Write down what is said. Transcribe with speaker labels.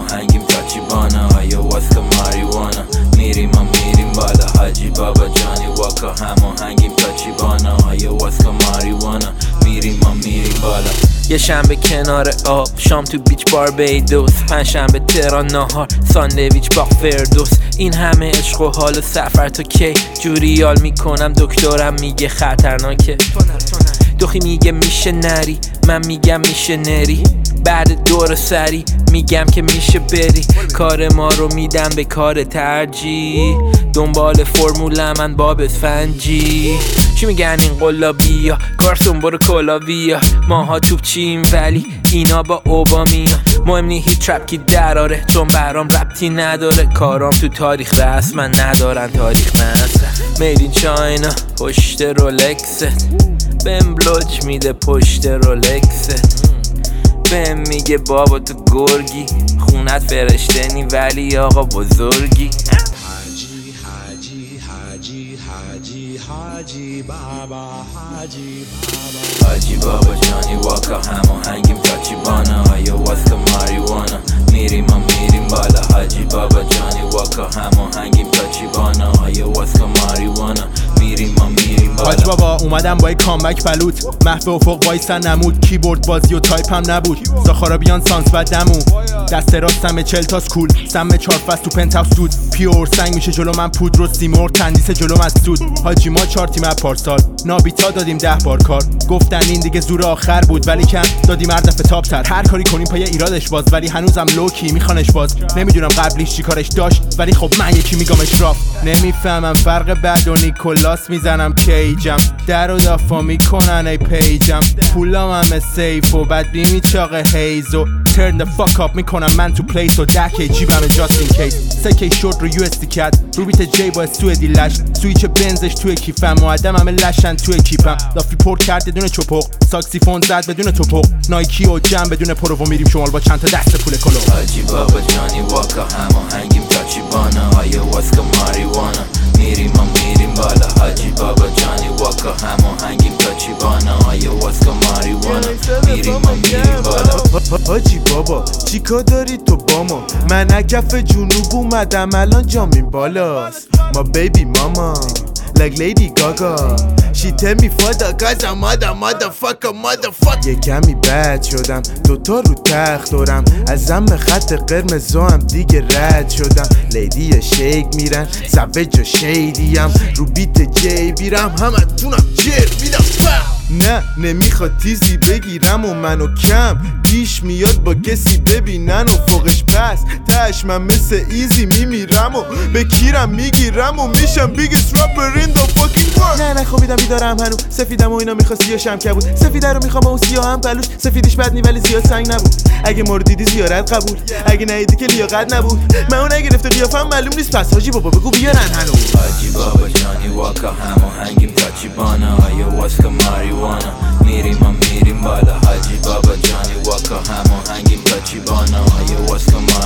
Speaker 1: هماهنگیم تاچی بانا آیا واسکا ماریوانا میریم بالا حاجی بابا جانی واکا هماهنگیم تاچی بانا آیا واسکا ماریوانا میریم بالا. یه شنبه کنار آب، شام تو بیچ باربیدوس، پنجشنبه تهران نهار، ساندویچ با فردوس. این همه عشق و حال و سفر تا کی؟ جوریال میکنم دکترم میگه خطرناکه. دخی میگه میشه نری، من میگم میشه نری. بعد دور سری میگم که میشه بری. کار ما رو میدم به کار ترجیح، دنبال فرمول من باب اسفنجی. چی میگن این قلابیا؟ کارسون برو کلاویا. ماها توپ چیم ولی اینا با اوبامیا. مهم نی هیچ ترپکی دراره چون برام ربطی نداره. کارام تو تاریخ رسما ندارن تاریخ نسه. میدین چاینا پشت رولکست، بهم بلوچ میده پشت رولکست. بهم میگه بابا تو گرگی، خونت فرشته نی ولی آقا بزرگی. حاجی بابا جانی واکا هماهنگیم تاچی بانا آیا واسکا ماریوانا میریم بالا. حاجی بابا جانی واکا هماهنگیم تاچی بانا آیا واسکا ماریوانا میریم بالا.
Speaker 2: حاج بابا اومدم با یک کامبک بلوط، محو افق وایسن نمود. کیبورد بازی و تایپ هم نبود، زاخارابیان سانس و دمو. دست راستم 40 تا سکول، سم 4 فصل تو پنتاوس دود. پیور سنگ میشه جلو من پودر و سیمور، تندیس جلو من سود. حاجی ما 4 تیم از پارسال، نابیتا دادیم 10 بار کار. گفتن این دیگه زور آخر بود ولی کم دادیم هر دفعه تاپ تر. هر کاری کنیم پای ایرادش باز، ولی هنوزم لوکی میخوانش باز. نمیدونم قبلیش چی کارش داشت ولی خب من یکی میگم اشراف. نمیفهمم فرق بعد و نیکولاس میزنم کیجم. در و دافا میکنن ای پیجم. پولام همه سیف و بعد میچاقه هیزو. turn the fuck up میکنم من تو پلیس و 10k جیبم just in case. 3k شد رو یو اس دی کد، رو بیت جی با سوئدی لش. سویچ بنزش توی کیفم و آدم همه لشن توی کیفم. لافی پر کرد بدون چپق، ساکسیفون زد بدون توپق. نایکی و جم بدون پرو و میریم شمال با چند تا دست پول کلو.
Speaker 1: حاجی بابا جانی واکا هماهنگیم تاچی بانا آیا واسکا ماریوانا میریم بالا. حاجی بابا جانی واکا هماهنگیم تاچی بانا آیا واسکا ماریوانا میریم بالا.
Speaker 3: حاجی بابا چیکار داری تو با ما؟ من کف جنوب اومدم الان جامین بالاست. ما بیبی ماما like Lady Gaga. She tell me father cause I'm motherfucker. یه کمی بد شدم، دوتا رو تخت دارم. ازم خط قرمز هم دیگه رد شدم. لیدی شیک میرن سوج و شیدیم. رو بیت جی بیرم همه تونم جر میدم. نه نمیخواد تیزی بگیرم و منو کم پیش میاد با کسی ببینن و فوقش پس تش من مثل ایزی میمیرم و به کیرم میگیرم و میشم biggest rapper in the fucking world. نه خوابیدم بیدارم هنو سفیدم و اینا میخواد سیاهشم کبود. سفیده رو میخوام و سیاه هم پلوش. سفیدیش بد نی ولی زیاد سنگ نبود. اگه ما رو دیدی زیارت قبول، اگه ندیدی که لیاقت نبود. من اون نگرفته قیافم معلوم نیست پس حاجی بابا بگو بیارن هنو.
Speaker 1: حاجی بابا جانی واکا هماهنگیم تاچی بانا آیا واسکا ماریوانا میریم بالا. حاجی بابا جانی واکا هماهنگیم تاچی بانا آیا واسکا